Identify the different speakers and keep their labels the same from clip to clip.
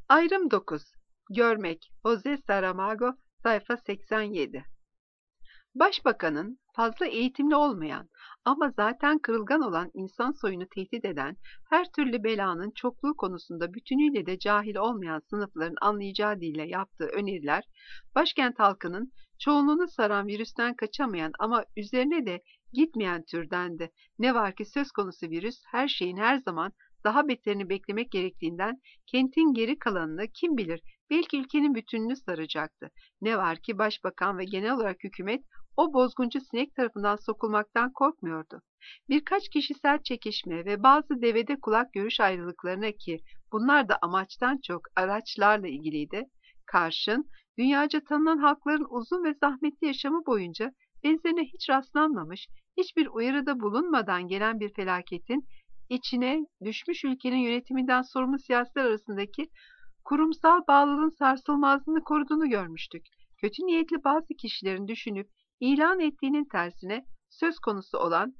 Speaker 1: Ayrım 9. Görmek. Jose Saramago, sayfa 87. Başbakanın fazla eğitimli olmayan ama zaten kırılgan olan insan soyunu tehdit eden her türlü belanın çokluğu konusunda bütünüyle de cahil olmayan sınıfların anlayacağı dille yaptığı öneriler, başkent halkının çoğunluğunu saran virüsten kaçamayan ama üzerine de gitmeyen türdendi. Ne var ki söz konusu virüs her şeyin her zaman daha beterini beklemek gerektiğinden kentin geri kalanını kim bilir belki ülkenin bütününü saracaktı. Ne var ki başbakan ve genel olarak hükümet o bozguncu sinek tarafından sokulmaktan korkmuyordu. Birkaç kişisel çekişme ve bazı devede kulak görüş ayrılıklarına ki bunlar da amaçtan çok araçlarla ilgiliydi, karşın dünyaca tanınan halkların uzun ve zahmetli yaşamı boyunca benzerine hiç rastlanmamış, hiçbir uyarıda bulunmadan gelen bir felaketin içine düşmüş ülkenin yönetiminden sorumlu siyasiler arasındaki kurumsal bağlılığın sarsılmazlığını koruduğunu görmüştük. Kötü niyetli bazı kişilerin düşünüp ilan ettiğinin tersine söz konusu olan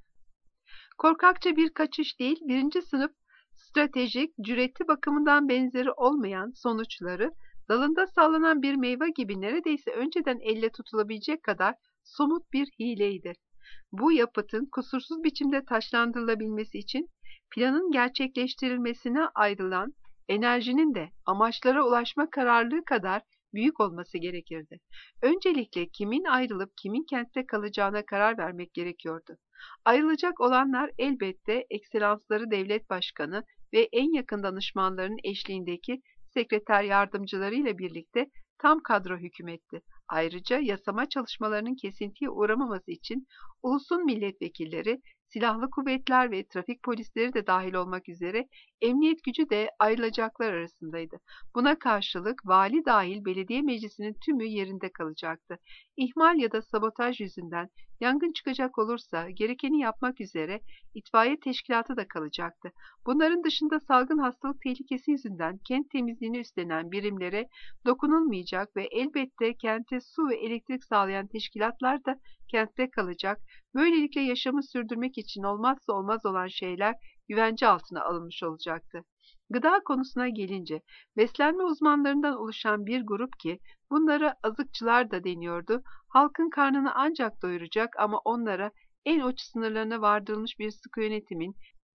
Speaker 1: korkakça bir kaçış değil, birinci sınıf stratejik, cüreti bakımından benzeri olmayan sonuçları dalında sallanan bir meyve gibi neredeyse önceden elle tutulabilecek kadar somut bir hileydi. Bu yapıtın kusursuz biçimde taşlandırılabilmesi için planın gerçekleştirilmesine ayrılan enerjinin de amaçlara ulaşma kararlılığı kadar büyük olması gerekirdi. Öncelikle kimin ayrılıp kimin kentte kalacağına karar vermek gerekiyordu. Ayrılacak olanlar elbette ekselansları devlet başkanı ve en yakın danışmanların eşliğindeki sekreter yardımcılarıyla birlikte tam kadro hükümetti. Ayrıca yasama çalışmalarının kesintiye uğramaması için ulusun milletvekilleri, silahlı kuvvetler ve trafik polisleri de dahil olmak üzere emniyet gücü de ayrılacaklar arasındaydı. Buna karşılık vali dahil belediye meclisinin tümü yerinde kalacaktı. İhmal ya da sabotaj yüzünden yangın çıkacak olursa gerekeni yapmak üzere itfaiye teşkilatı da kalacaktı. Bunların dışında salgın hastalık tehlikesi yüzünden kent temizliğini üstlenen birimlere dokunulmayacak ve elbette kente su ve elektrik sağlayan teşkilatlar da kentte kalacak. Böylelikle yaşamı sürdürmek için olmazsa olmaz olan şeyler güvence altına alınmış olacaktı. Gıda konusuna gelince, beslenme uzmanlarından oluşan bir grup ki bunlara azıkçılar da deniyordu, halkın karnını ancak doyuracak ama onlara en uç sınırlarına vardırılmış bir sıkı yönetimin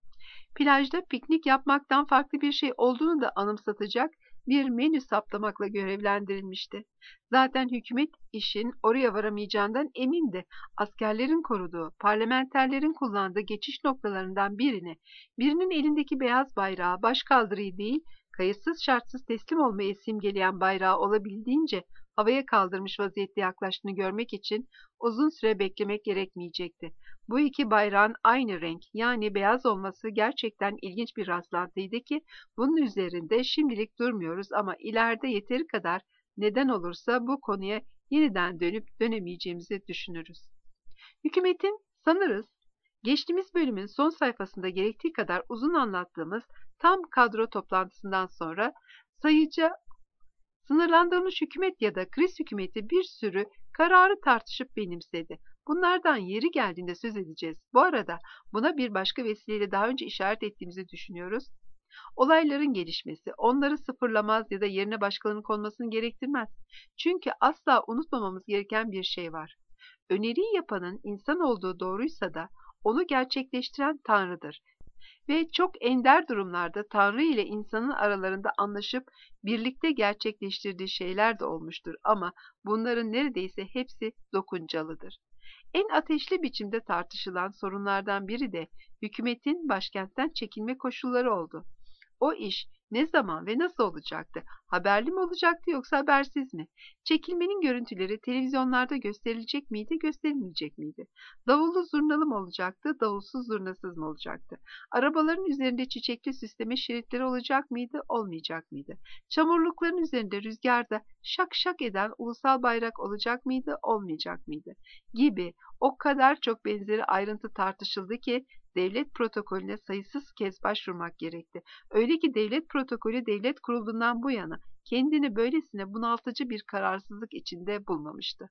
Speaker 1: plajda piknik yapmaktan farklı bir şey olduğunu da anımsatacak bir menü saplamakla görevlendirilmişti. Zaten hükümet işin oraya varamayacağından emindi. Askerlerin koruduğu, parlamenterlerin kullandığı geçiş noktalarından birinin elindeki beyaz bayrağı başkaldırıyı değil, kayıtsız şartsız teslim olmayı simgeleyen bayrağı olabildiğince havaya kaldırmış vaziyette yaklaştığını görmek için uzun süre beklemek gerekmeyecekti. Bu iki bayrağın aynı renk yani beyaz olması gerçekten ilginç bir rastlantıydı ki bunun üzerinde şimdilik durmuyoruz ama ileride yeteri kadar neden olursa bu konuya yeniden dönüp dönemeyeceğimizi düşünürüz. Hükümetin sanırız geçtiğimiz bölümün son sayfasında gerektiği kadar uzun anlattığımız tam kadro toplantısından sonra sayıca sınırlandırılmış hükümet ya da kriz hükümeti bir sürü kararı tartışıp benimsedi. Bunlardan yeri geldiğinde söz edeceğiz. Bu arada buna bir başka vesileyle daha önce işaret ettiğimizi düşünüyoruz. Olayların gelişmesi onları sıfırlamaz ya da yerine başkalarının konmasını gerektirmez. Çünkü asla unutmamamız gereken bir şey var. Öneriyi yapanın insan olduğu doğruysa da onu gerçekleştiren Tanrı'dır. Ve çok ender durumlarda Tanrı ile insanın aralarında anlaşıp birlikte gerçekleştirdiği şeyler de olmuştur ama bunların neredeyse hepsi dokuncalıdır. En ateşli biçimde tartışılan sorunlardan biri de hükümetin başkentten çekilme koşulları oldu. O iş ne zaman ve nasıl olacaktı? Haberli mi olacaktı yoksa habersiz mi? Çekilmenin görüntüleri televizyonlarda gösterilecek miydi, gösterilmeyecek miydi? Davullu zurnalı mı olacaktı, davulsuz zurnasız mı olacaktı? Arabaların üzerinde çiçekli süsleme şeritleri olacak mıydı, olmayacak mıydı? Çamurlukların üzerinde rüzgarda şak şak eden ulusal bayrak olacak mıydı, olmayacak mıydı? Gibi o kadar çok benzeri ayrıntı tartışıldı ki devlet protokolüne sayısız kez başvurmak gerekti. Öyle ki devlet protokolü devlet kurulduğundan bu yana kendini böylesine bunaltıcı bir kararsızlık içinde bulmamıştı.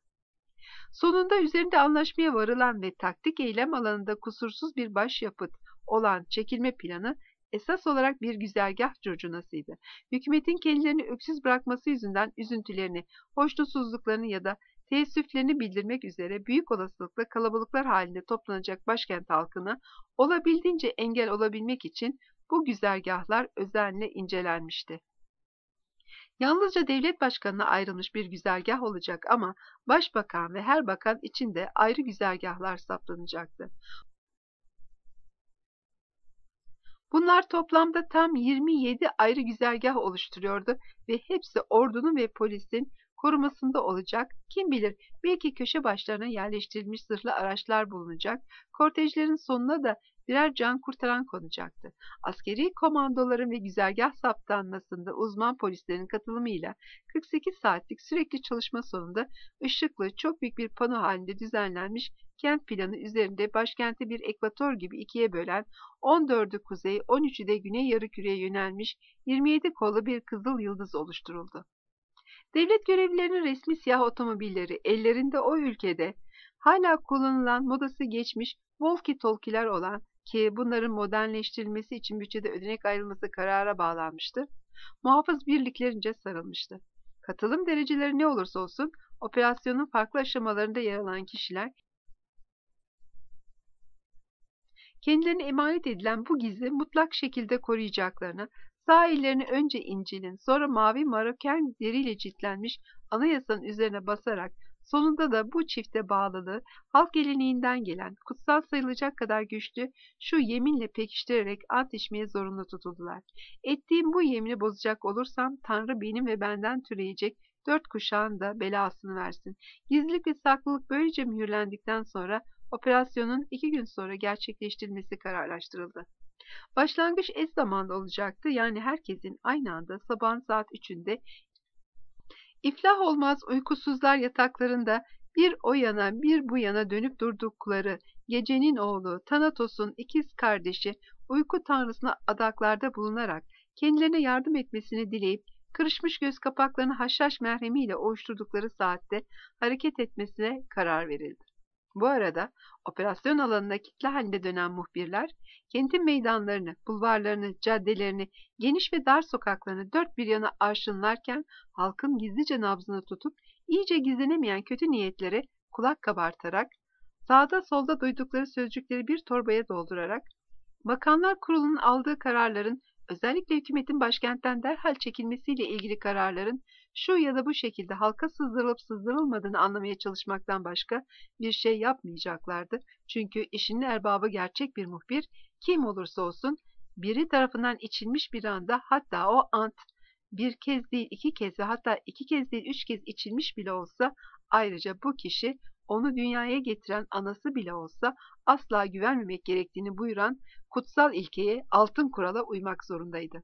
Speaker 1: Sonunda üzerinde anlaşmaya varılan ve taktik eylem alanında kusursuz bir başyapıt olan çekilme planı esas olarak bir güzergah curcunasıydı. Hükümetin kendilerini öksüz bırakması yüzünden üzüntülerini, hoşnutsuzluklarını ya da teessüflerini bildirmek üzere büyük olasılıkla kalabalıklar halinde toplanacak başkent halkına olabildiğince engel olabilmek için bu güzergahlar özenle incelenmişti. Yalnızca devlet başkanına ayrılmış bir güzergah olacak ama başbakan ve her bakan için de ayrı güzergahlar saptanacaktı. Bunlar toplamda tam 27 ayrı güzergah oluşturuyordu ve hepsi ordunun ve polisin korumasında olacak. Kim bilir, belki köşe başlarına yerleştirilmiş zırhlı araçlar bulunacak. Kortejlerin sonuna da birer can kurtaran konacaktı. Askeri komandoların ve güzergah saptanmasında uzman polislerin katılımıyla 48 saatlik sürekli çalışma sonunda ışıklı çok büyük bir pano halinde düzenlenmiş kent planı üzerinde başkenti bir ekvator gibi ikiye bölen 14'ü kuzey, 13'ü de güney yarımküreye yönelmiş 27 kollu bir kızıl yıldız oluşturuldu. Devlet görevlilerinin resmi siyah otomobilleri ellerinde o ülkede hala kullanılan modası geçmiş walkie-talkie'ler olan ki bunların modernleştirilmesi için bütçede ödenek ayrılması karara bağlanmıştı, muhafız birliklerince sarılmıştı. Katılım dereceleri ne olursa olsun operasyonun farklı aşamalarında yer alan kişiler kendilerine emanet edilen bu gizli mutlak şekilde koruyacaklarına, sağ ellerini önce İncil'in, sonra mavi maroken deriyle ciltlenmiş anayasanın üzerine basarak, sonunda da bu çifte bağlılığı halk geleneğinden gelen, kutsal sayılacak kadar güçlü şu yeminle pekiştirerek ant içmeye zorunlu tutuldular. Ettiğim bu yemini bozacak olursam Tanrı benim ve benden türeyecek 4 kuşağın da belasını versin. Gizlilik ve saklılık böylece mühürlendikten sonra operasyonun 2 gün sonra gerçekleştirilmesi kararlaştırıldı. Başlangıç eş zamanlı olacaktı, yani herkesin aynı anda sabahın saat 3'ünde iflah olmaz uykusuzlar yataklarında bir o yana bir bu yana dönüp durdukları gecenin oğlu Tanatos'un ikiz kardeşi uyku tanrısına adaklarda bulunarak kendilerine yardım etmesini dileyip kırışmış göz kapaklarını haşhaş merhemiyle ovuşturdukları saatte hareket etmesine karar verildi. Bu arada operasyon alanına kitle halinde dönen muhbirler, kentin meydanlarını, bulvarlarını, caddelerini, geniş ve dar sokaklarını dört bir yana arşınlarken halkın gizlice nabzını tutup iyice gizlenemeyen kötü niyetlere kulak kabartarak, sağda solda duydukları sözcükleri bir torbaya doldurarak, Bakanlar Kurulu'nun aldığı kararların, özellikle hükümetin başkentten derhal çekilmesiyle ilgili kararların şu ya da bu şekilde halka sızdırılıp sızdırılmadığını anlamaya çalışmaktan başka bir şey yapmayacaklardı. Çünkü işin erbabı gerçek bir muhbir, kim olursa olsun biri tarafından içilmiş bir anda, hatta o ant bir kez değil 2 kez ve hatta 2 kez değil 3 kez içilmiş bile olsa, ayrıca bu kişi onu dünyaya getiren anası bile olsa asla güvenmemek gerektiğini buyuran kutsal ilkeye, altın kurala uymak zorundaydı.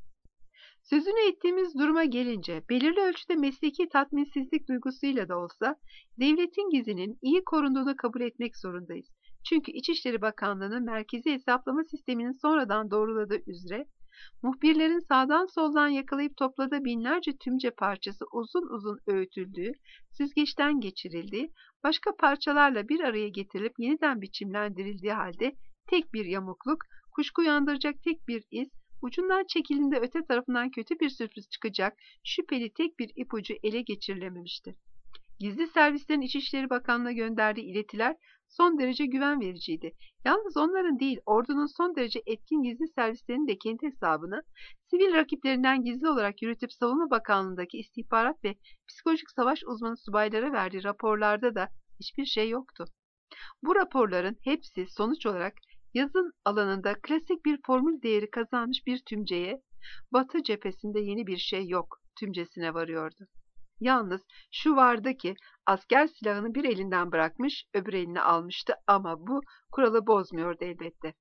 Speaker 1: Sözünü ettiğimiz duruma gelince, belirli ölçüde mesleki tatminsizlik duygusuyla da olsa, devletin gizlinin iyi korunduğunu kabul etmek zorundayız. Çünkü İçişleri Bakanlığı'nın merkezi hesaplama sisteminin sonradan doğruladığı üzere, muhbirlerin sağdan soldan yakalayıp topladığı binlerce tümce parçası uzun uzun öğütüldüğü, süzgeçten geçirildiği, başka parçalarla bir araya getirilip yeniden biçimlendirildiği halde tek bir yamukluk, kuşku uyandıracak tek bir iz, ucundan çekildiğinde öte tarafından kötü bir sürpriz çıkacak şüpheli tek bir ipucu ele geçirilememişti. Gizli servislerin İçişleri Bakanlığı'na gönderdiği iletiler son derece güven vericiydi. Yalnız onların değil, ordunun son derece etkin gizli servislerinin de kendi hesabına, sivil rakiplerinden gizli olarak yürütüp Savunma Bakanlığı'ndaki istihbarat ve psikolojik savaş uzmanı subaylara verdiği raporlarda da hiçbir şey yoktu. Bu raporların hepsi sonuç olarak yazın alanında klasik bir formül değeri kazanmış bir tümceye, Batı cephesinde yeni bir şey yok tümcesine varıyordu. Yalnız şu vardı ki asker silahını bir elinden bırakmış, öbür eline almıştı ama bu kuralı bozmuyordu elbette.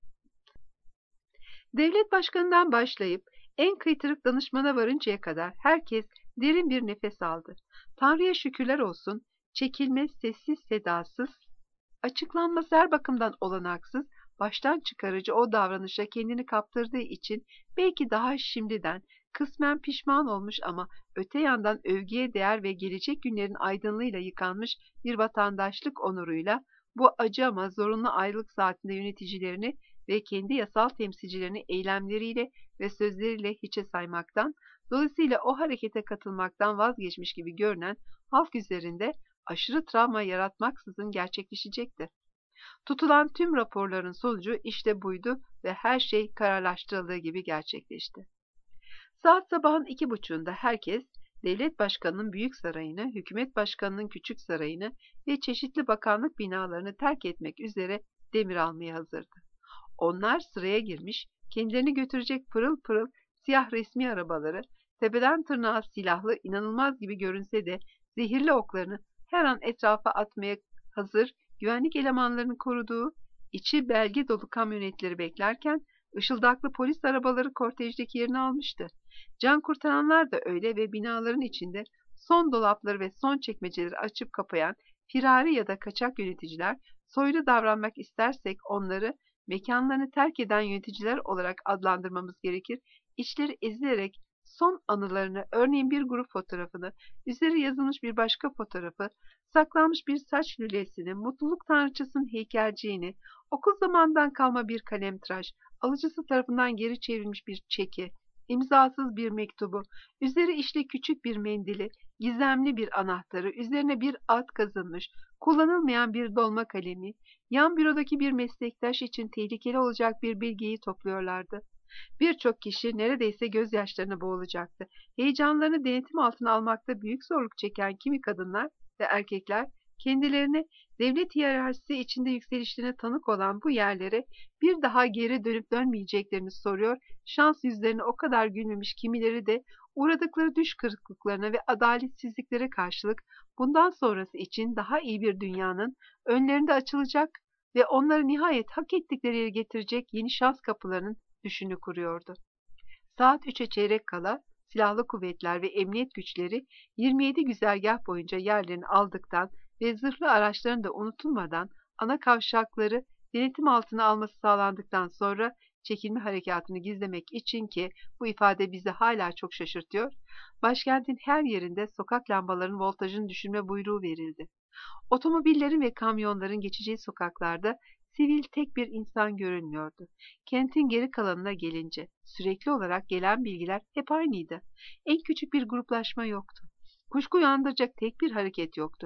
Speaker 1: Devlet başkanından başlayıp en kıytırık danışmana varıncaya kadar herkes derin bir nefes aldı. Tanrı'ya şükürler olsun, çekilmez, sessiz, sedasız, açıklanması her bakımdan olanaksız, baştan çıkarıcı o davranışa kendini kaptırdığı için belki daha şimdiden kısmen pişman olmuş ama öte yandan övgüye değer ve gelecek günlerin aydınlığıyla yıkanmış bir vatandaşlık onuruyla bu acı ama zorunlu ayrılık saatinde yöneticilerini ve kendi yasal temsilcilerini eylemleriyle ve sözleriyle hiçe saymaktan, dolayısıyla o harekete katılmaktan vazgeçmiş gibi görünen halk üzerinde aşırı travma yaratmaksızın gerçekleşecekti. Tutulan tüm raporların sonucu işte buydu ve her şey kararlaştırıldığı gibi gerçekleşti. Saat sabahın 2.30'unda herkes, devlet başkanının büyük sarayını, hükümet başkanının küçük sarayını ve çeşitli bakanlık binalarını terk etmek üzere demir almaya hazırdı. Onlar sıraya girmiş, kendilerini götürecek pırıl pırıl siyah resmi arabaları, tepeden tırnağa silahlı inanılmaz gibi görünse de zehirli oklarını her an etrafa atmaya hazır güvenlik elemanlarının koruduğu, içi belge dolu kamyonetleri beklerken, ışıldaklı polis arabaları kortejdeki yerini almıştı. Can kurtaranlar da öyle ve binaların içinde son dolapları ve son çekmeceleri açıp kapayan firari ya da kaçak yöneticiler, soylu davranmak istersek onları mekanlarını terk eden yöneticiler olarak adlandırmamız gerekir, içleri ezilerek son anılarını, örneğin bir grup fotoğrafını, üzeri yazılmış bir başka fotoğrafı, saklanmış bir saç lülesini, mutluluk tanrıçasının heykelciğini, okul zamandan kalma bir kalemtıraş, alıcısı tarafından geri çevrilmiş bir çeki, imzasız bir mektubu, üzeri işli küçük bir mendili, gizemli bir anahtarı, üzerine bir ad kazınmış, kullanılmayan bir dolma kalemi, yan bürodaki bir meslektaş için tehlikeli olacak bir bilgiyi topluyorlardı. Birçok kişi neredeyse gözyaşlarına boğulacaktı. Heyecanlarını denetim altına almakta büyük zorluk çeken kimi kadınlar ve erkekler kendilerini devlet hiyerarşisi içinde yükselişlerine tanık olan bu yerlere bir daha geri dönüp dönmeyeceklerini soruyor, şans yüzlerine o kadar gülmemiş kimileri de uğradıkları düş kırıklıklarına ve adaletsizliklere karşılık bundan sonrası için daha iyi bir dünyanın önlerinde açılacak ve onları nihayet hak ettikleri yere getirecek yeni şans kapılarının düşünü kuruyordu. Saat 3'e çeyrek kala silahlı kuvvetler ve emniyet güçleri 27 güzergah boyunca yerlerini aldıktan ve zırhlı araçların da unutulmadan ana kavşakları denetim altına alması sağlandıktan sonra çekilme harekatını gizlemek için ki bu ifade bizi hala çok şaşırtıyor, başkentin her yerinde sokak lambalarının voltajını düşürme buyruğu verildi. Otomobillerin ve kamyonların geçeceği sokaklarda sivil tek bir insan görünmüyordu. Kentin geri kalanına gelince sürekli olarak gelen bilgiler hep aynıydı. En küçük bir gruplaşma yoktu. Kuşku uyandıracak tek bir hareket yoktu.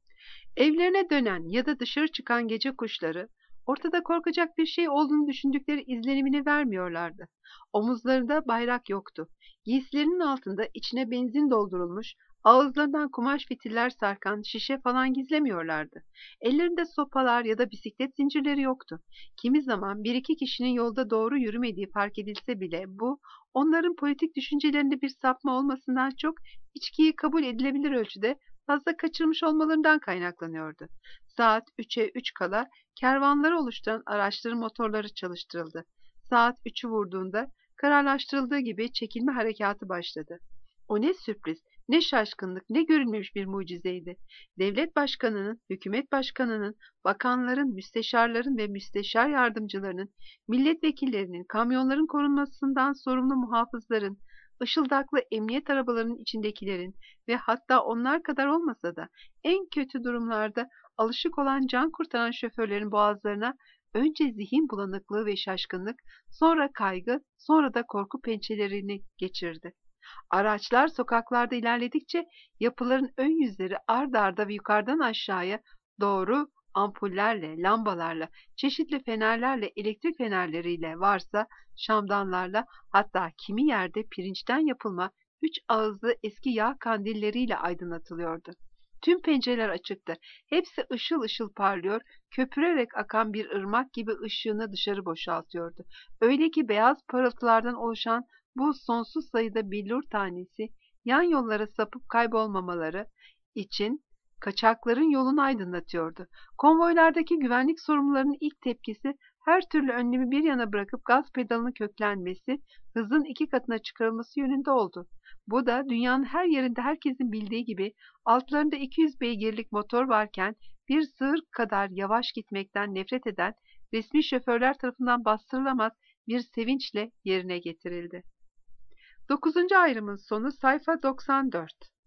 Speaker 1: Evlerine dönen ya da dışarı çıkan gece kuşları ortada korkacak bir şey olduğunu düşündükleri izlenimini vermiyorlardı. Omuzlarında bayrak yoktu. Giysilerinin altında içine benzin doldurulmuş, ağızlarından kumaş fitiller sarkan şişe falan gizlemiyorlardı. Ellerinde sopalar ya da bisiklet zincirleri yoktu. Kimi zaman bir iki kişinin yolda doğru yürümediği fark edilse bile bu, onların politik düşüncelerinde bir sapma olmasından çok içkiyi kabul edilebilir ölçüde fazla kaçırmış olmalarından kaynaklanıyordu. Saat 3'e 3 kala kervanları oluşturan araçların motorları çalıştırıldı. Saat 3'ü vurduğunda kararlaştırıldığı gibi çekilme harekatı başladı. O ne sürpriz, ne şaşkınlık, ne görülmemiş bir mucizeydi. Devlet başkanının, hükümet başkanının, bakanların, müsteşarların ve müsteşar yardımcılarının, milletvekillerinin, kamyonların korunmasından sorumlu muhafızların, ışıldaklı emniyet arabalarının içindekilerin ve hatta onlar kadar olmasa da en kötü durumlarda alışık olan can kurtaran şoförlerin boğazlarına önce zihin bulanıklığı ve şaşkınlık, sonra kaygı, sonra da korku pençelerini geçirdi. Araçlar sokaklarda ilerledikçe yapıların ön yüzleri ard arda ve yukarıdan aşağıya doğru ampullerle, lambalarla, çeşitli fenerlerle, elektrik fenerleriyle varsa şamdanlarla, hatta kimi yerde pirinçten yapılma 3 ağızlı eski yağ kandilleriyle aydınlatılıyordu. Tüm pencereler açıktı. Hepsi ışıl ışıl parlıyor, köpürerek akan bir ırmak gibi ışığını dışarı boşaltıyordu. Öyle ki beyaz parıltılardan oluşan bu sonsuz sayıda billur tanesi yan yollara sapıp kaybolmamaları için kaçakların yolunu aydınlatıyordu. Konvoylardaki güvenlik sorumlularının ilk tepkisi her türlü önlemi bir yana bırakıp gaz pedalını köklenmesi, hızın 2 katına çıkarılması yönünde oldu. Bu da dünyanın her yerinde herkesin bildiği gibi altlarında 200 beygirlik motor varken bir sığır kadar yavaş gitmekten nefret eden resmi şoförler tarafından bastırılamaz bir sevinçle yerine getirildi. 9. ayrımın sonu sayfa 94.